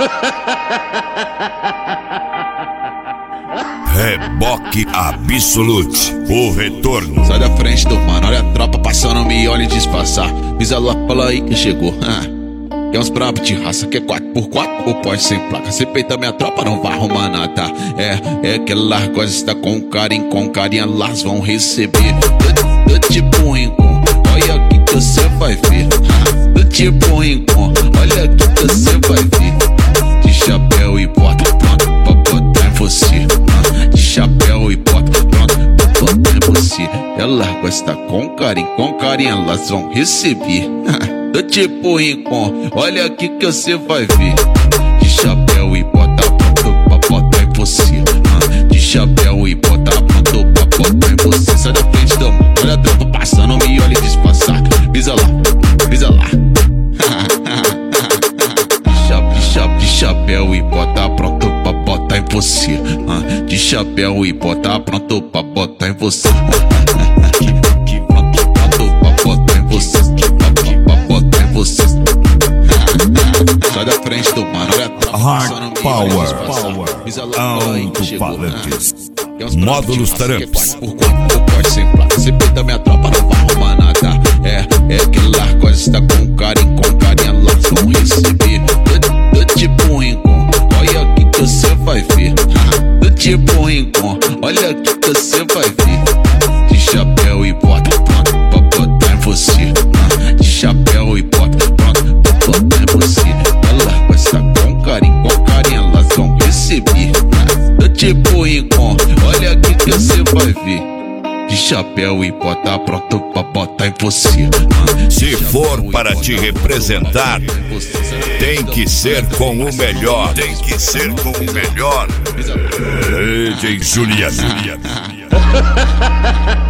Reboque Absolute, o retorno. Sai da frente do mano, olha a tropa passando, me olha e disfarçar. Visa lá, fala aí que chegou. Quer uns brabo de raça, quer 4x4 ou pode sem placa. Se peita minha tropa, não vai arrumar nada. É que elas gostam com carinho elas vão receber. Do tipo rincon, olha aqui que você vai ver. Do tipo rincon, olha aqui que você vai ver. De chapéu e bota, pronto, pra botar em você. De chapéu e bota, pronto, pra botar em você. Elas gostam com carinho elas vão receber. Do tipo rincon, olha aqui que você vai ver. De chapéu e bota pronto pra botar em você. De chapéu e bota pronto pra botar em você. Sai da frente do mano, olha a tropa passando, me olha e disfarçar. Pisa lá, pisa lá. De chapéu e bota pronto pra botar em você. De chapéu e bota pronto pra botar em você. Sai da frente do mano, olha a tropa Hard Power, alto-falantes, módulos Tramps. Por 4 pode sem placa. Se peita minha tropa, não vai arrumar nada. É que elas gostam com carinho elas vão receber. Do tipo rincon, olha aqui que você vai ver. Do tipo rincon, olha aqui que você vai ver. De chapéu e bota pronto pra botar em você. De chapéu e bota pronto pra botar em você. Ela gosta com carinho elas vão receber. Do tipo rincon, olha aqui que você vai ver. De chapéu e bota pronto pra botar em você. Se for para te representar, tem que ser com o melhor. Tem que ser com o melhor. DJ Juliano.